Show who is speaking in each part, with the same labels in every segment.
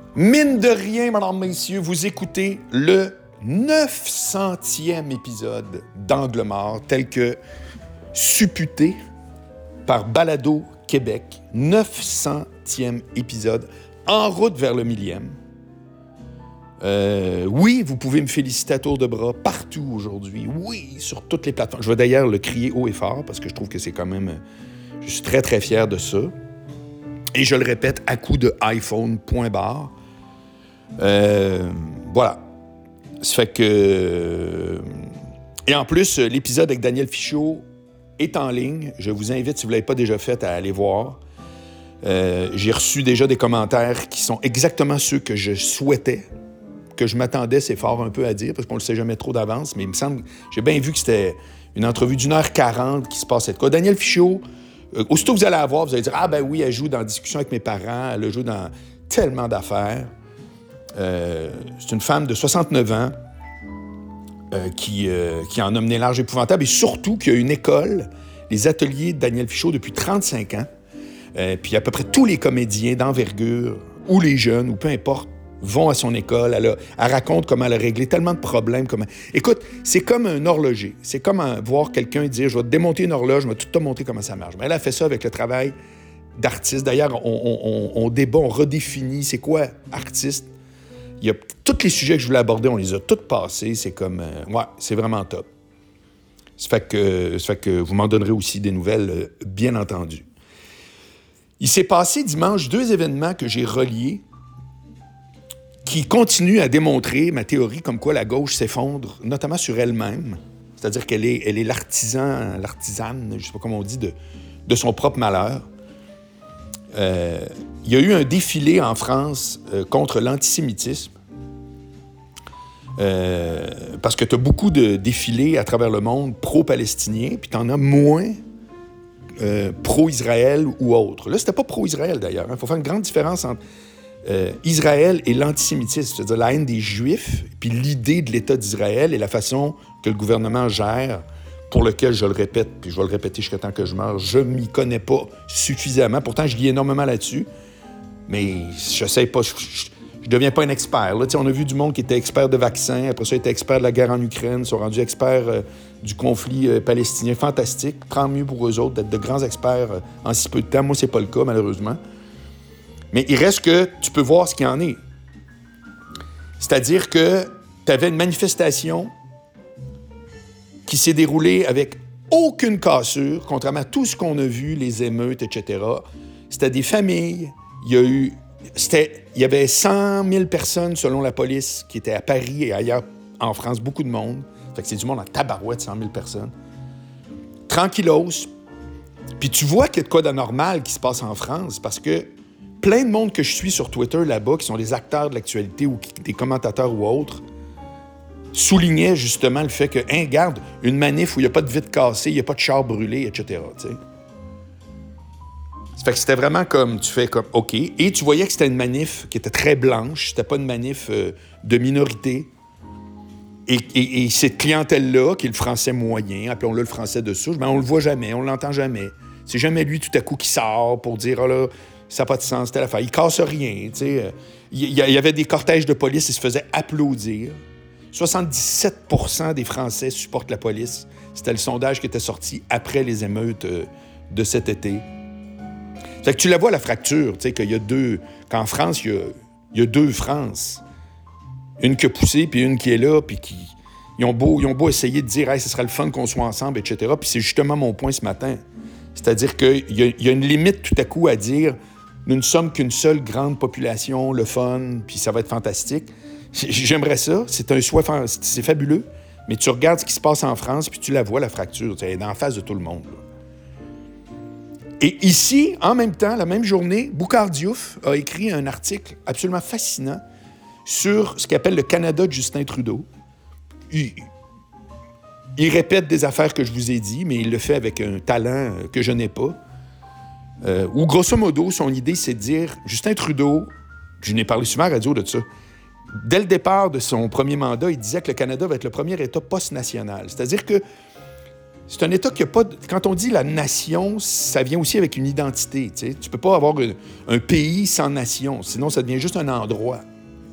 Speaker 1: Mine de rien, mesdames, messieurs, vous écoutez le 900e épisode d'Angle mort, tel que supputé par Balado Québec. 900e épisode, en route vers le 1000e. Oui, vous pouvez me féliciter à tour de bras partout aujourd'hui. Oui, sur toutes les plateformes. Je vais d'ailleurs le crier haut et fort parce que je trouve que c'est quand même... Je suis très, très fier de ça. Et je le répète, à coup de iPhone, point barre. Voilà. Ça fait que... Et en plus, l'épisode avec Daniel Fichot est en ligne. Je vous invite, si vous ne l'avez pas déjà fait, à aller voir. J'ai reçu déjà des commentaires qui sont exactement ceux que je souhaitais, que je m'attendais, c'est fort un peu à dire, parce qu'on ne le sait jamais trop d'avance, mais il me semble... J'ai bien vu que c'était une entrevue d'1h40 qui se passait de quoi. Daniel Fichot, aussitôt que vous allez la voir, vous allez dire « Ah ben oui, elle joue dans Discussion avec mes parents, elle joue dans tellement d'affaires. » C'est une femme de 69 ans qui en a mené large épouvantable et surtout qui a une école, les ateliers de Daniel Fichot depuis 35 ans. Puis à peu près tous les comédiens d'envergure, ou les jeunes, ou peu importe, vont à son école. Elle raconte comment elle a réglé tellement de problèmes. Écoute, c'est comme un horloger. C'est comme voir quelqu'un dire « Je vais te démonter une horloge, je vais tout te montrer comment ça marche. » Mais elle a fait ça avec le travail d'artiste. D'ailleurs, on débat, on redéfinit c'est quoi artiste. Il y a tous les sujets que je voulais aborder, on les a tous passés. C'est comme... ouais, c'est vraiment top. Ça fait que vous m'en donnerez aussi des nouvelles, bien entendu. Il s'est passé dimanche 2 événements que j'ai reliés qui continuent à démontrer ma théorie comme quoi la gauche s'effondre, notamment sur elle-même. C'est-à-dire qu'elle est l'artisane, je ne sais pas comment on dit, de son propre malheur. Il y a eu un défilé en France contre l'antisémitisme. Parce que tu as beaucoup de défilés à travers le monde pro-palestiniens, puis tu en as moins pro-Israël ou autre. Là, c'était pas pro-Israël, d'ailleurs. Il faut faire une grande différence entre Israël et l'antisémitisme, c'est-à-dire la haine des Juifs, puis l'idée de l'État d'Israël et la façon que le gouvernement gère, pour lequel, je le répète, puis je vais le répéter jusqu'à temps que je meure, je m'y connais pas suffisamment. Pourtant, je lis énormément là-dessus, mais je sais pas... Je deviens pas un expert. Là, on a vu du monde qui était expert de vaccins, après ça, était expert de la guerre en Ukraine, sont rendus experts du conflit palestinien. Fantastique. Tant mieux pour eux autres d'être de grands experts en si peu de temps. Moi, c'est pas le cas, malheureusement. Mais il reste que tu peux voir ce qu'il y en est. C'est-à-dire que tu avais une manifestation qui s'est déroulée avec aucune cassure, contrairement à tout ce qu'on a vu, les émeutes, etc. C'était des familles. Il y avait 100 000 personnes, selon la police, qui étaient à Paris et ailleurs en France, beaucoup de monde. Fait que c'est du monde en tabarouette, 100 000 personnes. Tranquillos. Puis tu vois qu'il y a de quoi d'anormal qui se passe en France, parce que plein de monde que je suis sur Twitter là-bas, qui sont des acteurs de l'actualité ou des commentateurs ou autres, soulignaient justement le fait que, regarde, une manif où il n'y a pas de vitre cassée, il n'y a pas de char brûlé, etc. T'sais. Ça fait que c'était vraiment comme, tu fais comme, OK. Et tu voyais que c'était une manif qui était très blanche, c'était pas une manif de minorité. Et cette clientèle-là, qui est le français moyen, appelons-le le français de souche, ben on le voit jamais, on l'entend jamais. C'est jamais lui, tout à coup, qui sort pour dire, oh là, ça n'a pas de sens, c'était l'affaire. Il casse rien, tu sais. Il y avait des cortèges de police, ils se faisaient applaudir. 77% des Français supportent la police. C'était le sondage qui était sorti après les émeutes de cet été. Fait que tu la vois, la fracture, tu sais, qu'il y a deux... Qu'en France, il y a deux France. Une qui a poussé, puis une qui est là, puis qui... Ils ont beau essayer de dire « Hey, ce serait le fun qu'on soit ensemble, etc. » Puis c'est justement mon point ce matin. C'est-à-dire qu'il y a une limite tout à coup à dire « Nous ne sommes qu'une seule grande population, le fun, puis ça va être fantastique. » J'aimerais ça, c'est fabuleux, mais tu regardes ce qui se passe en France, puis tu la vois, la fracture, elle est en face de tout le monde. Là. Et ici, en même temps, la même journée, Boukhar Diouf a écrit un article absolument fascinant sur ce qu'il appelle le Canada de Justin Trudeau. Il répète des affaires que je vous ai dit, mais il le fait avec un talent que je n'ai pas. Où, grosso modo, son idée, c'est de dire, Justin Trudeau, je n'ai parlé souvent à la radio de ça, dès le départ de son premier mandat, il disait que le Canada va être le premier État post-national. C'est-à-dire que C'est un État qui n'a pas... Quand on dit la nation, ça vient aussi avec une identité. Tu ne peux pas avoir un pays sans nation, sinon ça devient juste un endroit.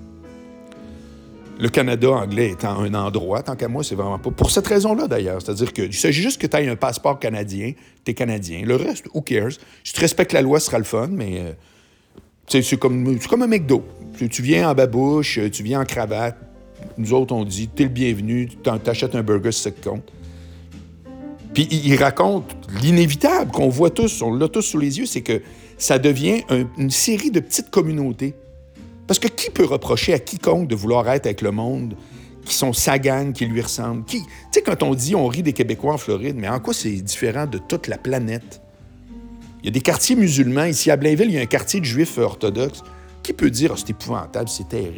Speaker 1: Le Canada anglais étant un endroit, tant qu'à moi, c'est vraiment pas... Pour cette raison-là, d'ailleurs. C'est-à-dire qu'il s'agit juste que tu aies un passeport canadien, tu es Canadien. Le reste, who cares? Si tu respectes la loi, ce sera le fun, mais... c'est comme un McDo. Tu viens en babouche, tu viens en cravate. Nous autres, on dit, t'es le bienvenu, t'achètes un burger si ça te compte. Puis il raconte l'inévitable qu'on voit tous, on l'a tous sous les yeux, c'est que ça devient une série de petites communautés. Parce que qui peut reprocher à quiconque de vouloir être avec le monde qui sont sa gang, qui lui ressemblent? Tu sais, quand on dit on rit des Québécois en Floride, mais en quoi c'est différent de toute la planète? Il y a des quartiers musulmans. Ici, à Blainville, il y a un quartier de juifs orthodoxes. Qui peut dire « c'est épouvantable, c'est terrible ».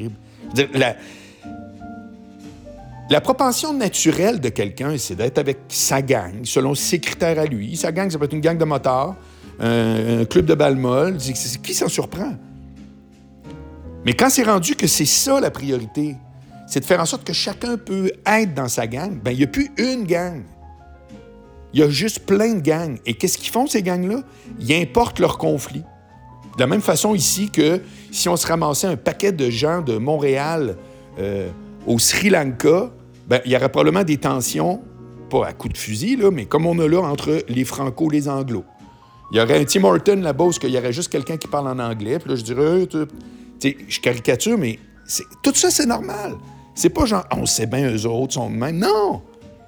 Speaker 1: La propension naturelle de quelqu'un, c'est d'être avec sa gang, selon ses critères à lui. Sa gang, ça peut être une gang de motards, un club de balle molle. Qui s'en surprend? Mais quand c'est rendu que c'est ça la priorité, c'est de faire en sorte que chacun peut être dans sa gang, bien, il n'y a plus une gang. Il y a juste plein de gangs. Et qu'est-ce qu'ils font, ces gangs-là? Ils importent leurs conflits. De la même façon ici que si on se ramassait un paquet de gens de Montréal au Sri Lanka, bien, il y aurait probablement des tensions, pas à coups de fusil, là, mais comme on a là entre les Franco et les Anglos. Il y aurait un Tim Horton là-bas où il y aurait juste quelqu'un qui parle en anglais, puis là, je dirais... je caricature, mais tout ça, c'est normal. C'est pas genre, on sait bien, eux autres sont de même. Non!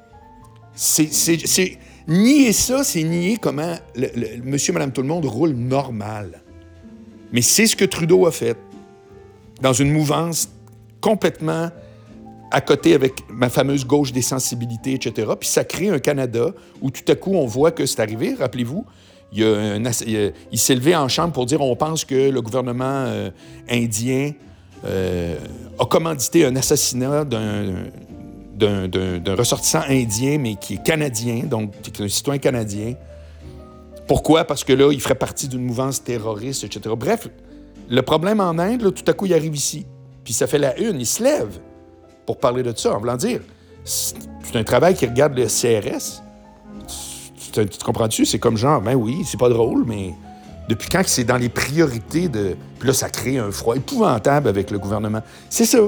Speaker 1: C'est nier ça, c'est nier comment monsieur, madame, tout le monde roule normal. Mais c'est ce que Trudeau a fait, dans une mouvance complètement à côté avec ma fameuse gauche des sensibilités, etc. Puis ça crée un Canada où tout à coup, on voit que c'est arrivé, rappelez-vous, il s'est levé en chambre pour dire on pense que le gouvernement indien a commandité un assassinat d'un ressortissant indien, mais qui est canadien, donc qui est un citoyen canadien. Pourquoi? Parce que là, il ferait partie d'une mouvance terroriste, etc. Bref, le problème en Inde, là, tout à coup, il arrive ici. Puis ça fait la une, il se lève pour parler de ça, en voulant dire, c'est un travail qui regarde le CRS. Tu comprends-tu? C'est comme genre, ben oui, c'est pas drôle, mais depuis quand que c'est dans les priorités de... Puis là, ça crée un froid épouvantable avec le gouvernement. C'est ça.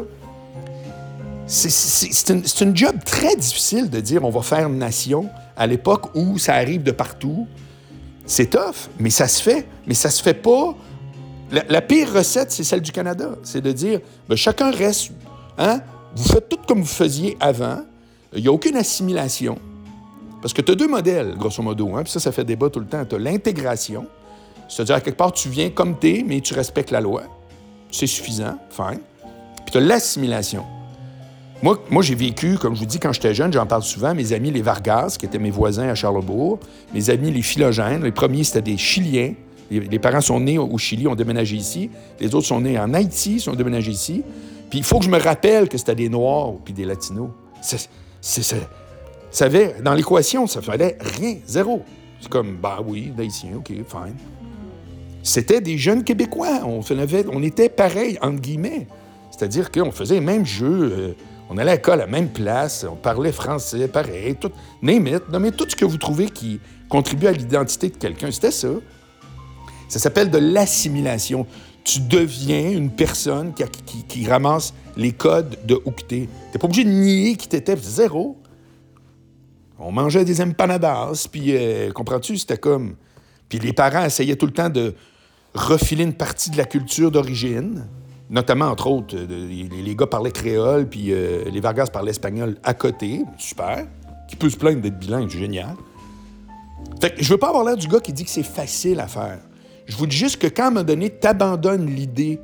Speaker 1: C'est une job très difficile de dire on va faire une nation à l'époque où ça arrive de partout. C'est tough, mais ça se fait. Mais ça se fait pas... La pire recette, c'est celle du Canada. C'est de dire, ben, chacun reste... Hein? Vous faites tout comme vous faisiez avant. Il n'y a aucune assimilation. Parce que tu as deux modèles, grosso modo. Hein? Puis ça fait débat tout le temps. Tu as l'intégration. C'est-à-dire, à quelque part, tu viens comme t'es, mais tu respectes la loi. C'est suffisant, fine. Puis tu as l'assimilation. Moi, j'ai vécu, comme je vous dis, quand j'étais jeune, j'en parle souvent, mes amis les Vargas, qui étaient mes voisins à Charlesbourg, mes amis les Philogènes, les premiers, c'était des Chiliens. Les parents sont nés au Chili, ont déménagé ici. Les autres sont nés en Haïti, sont déménagés ici. Puis il faut que je me rappelle que c'était des Noirs puis des Latinos. Ça avait, dans l'équation, ça fallait rien, zéro. C'est comme, bah oui, d'Haïtiens, OK, fine. C'était des jeunes Québécois. On était pareils, entre guillemets. C'est-à-dire qu'on faisait les mêmes jeux, on allait à l'école à la même place, on parlait français, pareil, tout, nommez tout ce que vous trouvez qui contribue à l'identité de quelqu'un. C'était ça. Ça s'appelle de l'assimilation. Tu deviens une personne qui ramasse les codes de où que t'es. T'es pas obligé de nier qui t'étais, zéro. On mangeait des empanadas, puis, comprends-tu, c'était comme... Puis les parents essayaient tout le temps de refiler une partie de la culture d'origine, notamment, entre autres, les gars parlaient créole, puis les Vargas parlaient espagnol à côté, super. Qui peut se plaindre d'être bilingue, c'est génial. Fait que je veux pas avoir l'air du gars qui dit que c'est facile à faire. Je vous dis juste que quand, à un moment donné, t'abandonnes l'idée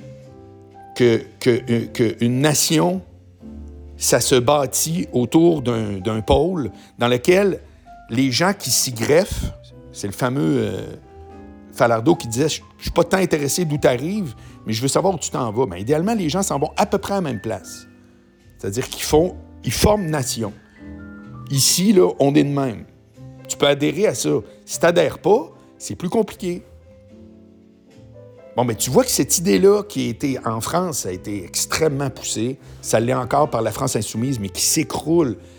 Speaker 1: qu'une nation, ça se bâtit autour d'un pôle dans lequel les gens qui s'y greffent, c'est le fameux Falardeau qui disait « Je suis pas tant intéressé d'où tu arrives, mais je veux savoir où tu t'en vas. » Bien, idéalement, les gens s'en vont à peu près à la même place. C'est-à-dire ils forment nation. Ici, là, on est de même. Tu peux adhérer à ça. Si tu n'adhères pas, c'est plus compliqué. Bon, mais tu vois que cette idée-là qui a été en France, ça a été extrêmement poussée. Ça l'est encore par la France insoumise, mais qui s'écroule.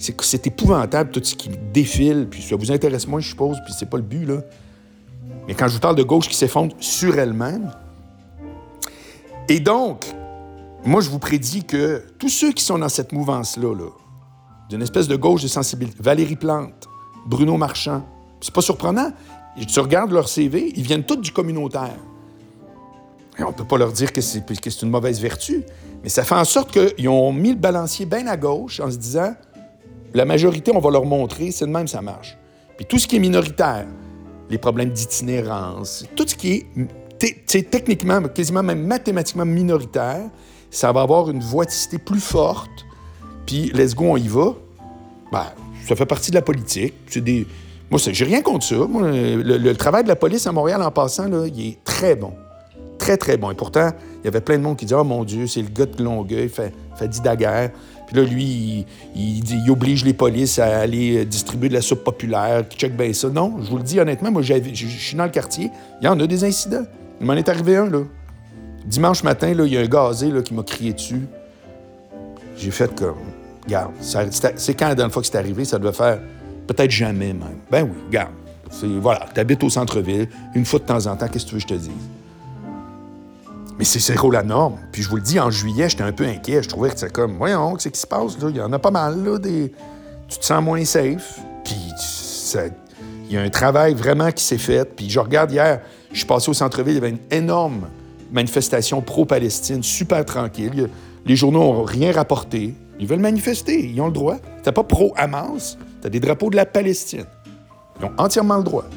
Speaker 1: C'est épouvantable, tout ce qui défile, puis ça vous intéresse moins, je suppose, puis c'est pas le but, là. Mais quand je vous parle de gauche qui s'effondre sur elle-même, et donc, moi, je vous prédis que tous ceux qui sont dans cette mouvance-là, d'une espèce de gauche de sensibilité, Valérie Plante, Bruno Marchand, c'est pas surprenant, tu regardes leur CV, ils viennent tous du communautaire. Et on ne peut pas leur dire que c'est une mauvaise vertu, mais ça fait en sorte qu'ils ont mis le balancier bien à gauche en se disant la majorité, on va leur montrer, c'est de même, ça marche. Puis tout ce qui est minoritaire, les problèmes d'itinérance, tout ce qui est techniquement, quasiment même mathématiquement minoritaire, ça va avoir une voicité plus forte, puis let's go, on y va. Ben, ça fait partie de la politique. Moi, j'ai rien contre ça. Moi, le travail de la police à Montréal, en passant, là, il est très bon. Très, très bon. Et pourtant, il y avait plein de monde qui disait « Oh mon Dieu, c'est le gars de Longueuil, fait dit daguerre. » Puis là, lui, il oblige les polices à aller distribuer de la soupe populaire, qui check bien ça. Non, je vous le dis honnêtement, moi, je suis dans le quartier, il y en a des incidents. Il m'en est arrivé un, là. Dimanche matin, là, il y a un gazé là, qui m'a crié dessus. J'ai fait comme... Regarde, c'est quand la dernière fois que c'est arrivé? Ça devait faire peut-être jamais même. Ben oui, regarde. Voilà, t'habites au centre-ville, une fois de temps en temps, qu'est-ce que tu veux que je te dise? Mais c'est zéro la norme. Puis je vous le dis, en juillet, j'étais un peu inquiet. Je trouvais que c'est comme, voyons, qu'est-ce qui se passe, là? Il y en a pas mal, là, tu te sens moins safe. Puis il y a un travail vraiment qui s'est fait. Puis je regarde hier, je suis passé au centre-ville, il y avait une énorme manifestation pro-Palestine, super tranquille. Les journaux n'ont rien rapporté. Ils veulent manifester, ils ont le droit. T'as pas pro-Hamas, t'as des drapeaux de la Palestine. Ils ont entièrement le droit.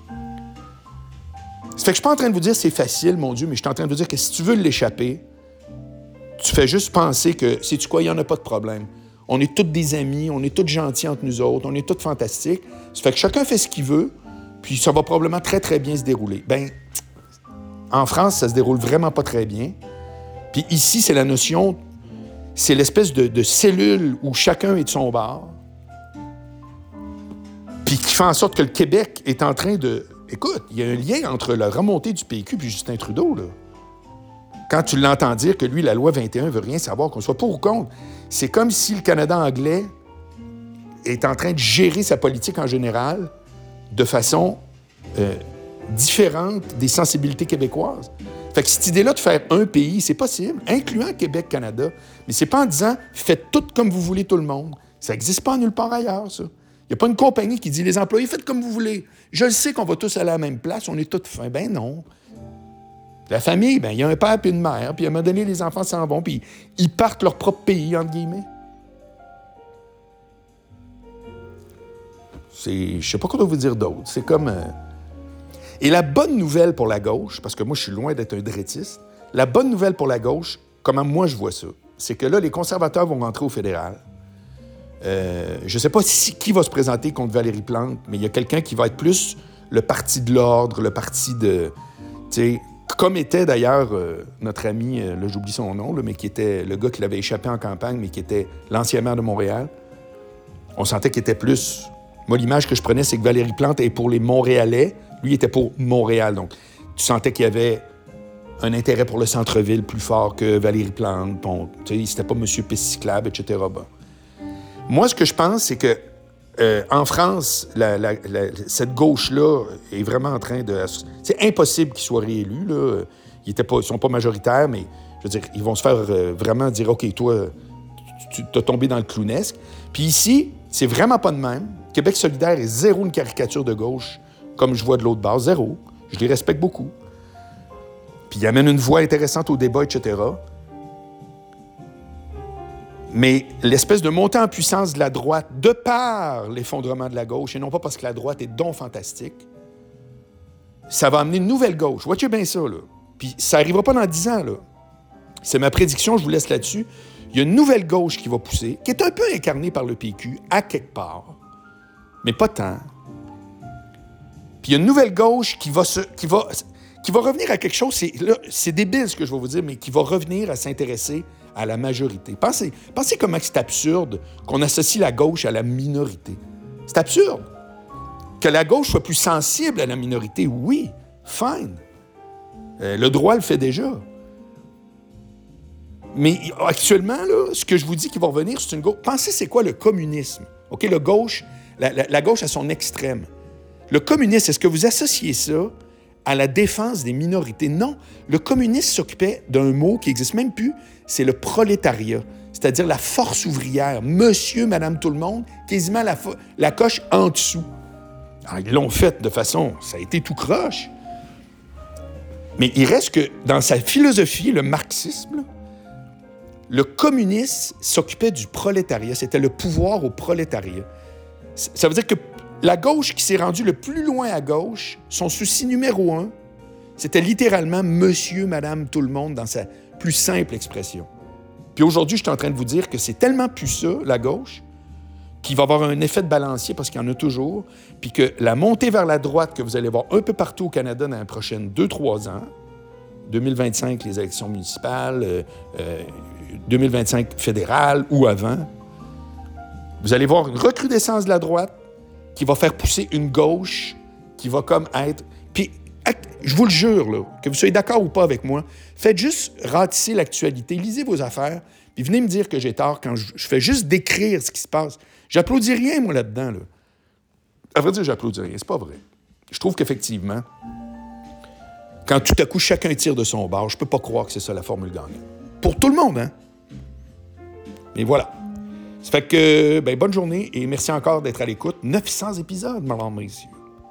Speaker 1: Ça fait que je suis pas en train de vous dire c'est facile, mon Dieu, mais je suis en train de vous dire que si tu veux l'échapper, tu fais juste penser que, sais-tu quoi, il n'y en a pas de problème. On est tous des amis, on est tous gentils entre nous autres, on est tous fantastiques. Ça fait que chacun fait ce qu'il veut, puis ça va probablement très, très bien se dérouler. Ben, en France, ça se déroule vraiment pas très bien. Puis ici, c'est la notion, c'est l'espèce de cellule où chacun est de son bord, puis qui fait en sorte que le Québec est en train de... Écoute, il y a un lien entre la remontée du PQ et Justin Trudeau, là. Quand tu l'entends dire que lui, la loi 21 veut rien savoir, qu'on soit pour ou contre, c'est comme si le Canada anglais est en train de gérer sa politique en général de façon différente des sensibilités québécoises. Fait que cette idée-là de faire un pays, c'est possible, incluant Québec-Canada, mais c'est pas en disant « faites tout comme vous voulez tout le monde ». Ça n'existe pas nulle part ailleurs, ça. Il n'y a pas une compagnie qui dit « les employés, faites comme vous voulez ». Je le sais qu'on va tous aller à la même place, on est tous fins. Ben non. La famille, ben il y a un père puis une mère, puis à un moment donné, les enfants s'en vont, puis ils partent leur propre pays, entre guillemets. Je sais pas quoi vous dire d'autre. C'est comme... Et la bonne nouvelle pour la gauche, parce que moi, je suis loin d'être un drettiste, la bonne nouvelle pour la gauche, comment moi je vois ça, c'est que là, les conservateurs vont rentrer au fédéral. Je ne sais pas qui va se présenter contre Valérie Plante, mais il y a quelqu'un qui va être plus le parti de l'ordre, le parti de... Tu sais, comme était d'ailleurs notre ami, là j'oublie son nom, là, mais qui était le gars qui l'avait échappé en campagne, mais qui était l'ancien maire de Montréal. On sentait qu'il était plus... Moi, l'image que je prenais, c'est que Valérie Plante est pour les Montréalais, lui était pour Montréal. Donc, tu sentais qu'il y avait un intérêt pour le centre-ville plus fort que Valérie Plante. Bon, tu sais, c'était pas M. Piste-Cyclable, etc. Bon. Moi, ce que je pense, c'est que en France, cette gauche-là est vraiment en train de... C'est impossible qu'ils soient réélus, là. Ils sont pas majoritaires, mais je veux dire, ils vont se faire vraiment dire « OK, toi, tu t'as tombé dans le clownesque. » Puis ici, c'est vraiment pas de même. Québec solidaire est zéro une caricature de gauche, comme je vois de l'autre bord, zéro. Je les respecte beaucoup. Puis ils amènent une voix intéressante au débat, etc. Mais l'espèce de montée en puissance de la droite, de par l'effondrement de la gauche, et non pas parce que la droite est donc fantastique, ça va amener une nouvelle gauche. Watchez bien ça, là. Puis ça n'arrivera pas dans 10 ans, là. C'est ma prédiction, je vous laisse là-dessus. Il y a une nouvelle gauche qui va pousser, qui est un peu incarnée par le PQ, à quelque part, mais pas tant. Puis il y a une nouvelle gauche qui va revenir à quelque chose, c'est débile ce que je vais vous dire, mais qui va revenir à s'intéresser à la majorité. Pensez comment c'est absurde qu'on associe la gauche à la minorité. C'est absurde. Que la gauche soit plus sensible à la minorité, oui, fine. Le droit le fait déjà. Mais actuellement, là, ce que je vous dis qui va revenir, c'est une gauche. Pensez, c'est quoi le communisme? OK, la gauche à son extrême. Le communisme, est-ce que vous associez ça à la défense des minorités? Non. Le communisme s'occupait d'un mot qui n'existe même plus, c'est le prolétariat, c'est-à-dire la force ouvrière, monsieur, madame, tout le monde, quasiment la coche en dessous. Alors, ils l'ont fait de façon, ça a été tout croche. Mais il reste que dans sa philosophie, le marxisme, là, le communisme s'occupait du prolétariat, c'était le pouvoir au prolétariat. Ça veut dire que la gauche qui s'est rendue le plus loin à gauche, son souci numéro 1, c'était littéralement monsieur, madame, tout le monde dans sa plus simple expression. Puis aujourd'hui, je suis en train de vous dire que c'est tellement plus ça, la gauche, qu'il va avoir un effet de balancier parce qu'il y en a toujours, puis que la montée vers la droite que vous allez voir un peu partout au Canada dans les prochaines 2-3 ans, 2025, les élections municipales, 2025 fédérales ou avant, vous allez voir une recrudescence de la droite qui va faire pousser une gauche qui va comme être... Puis, je vous le jure, là, que vous soyez d'accord ou pas avec moi, faites juste ratisser l'actualité, lisez vos affaires, puis venez me dire que j'ai tort quand je fais juste décrire ce qui se passe. J'applaudis rien, moi, là-dedans. Là. À vrai dire, j'applaudis rien. C'est pas vrai. Je trouve qu'effectivement, quand tout à coup, chacun tire de son bord, je peux pas croire que c'est ça la formule gagnante. Pour tout le monde, hein? Mais voilà. Ça fait que, bonne journée et merci encore d'être à l'écoute. 900 épisodes, mesdames et messieurs.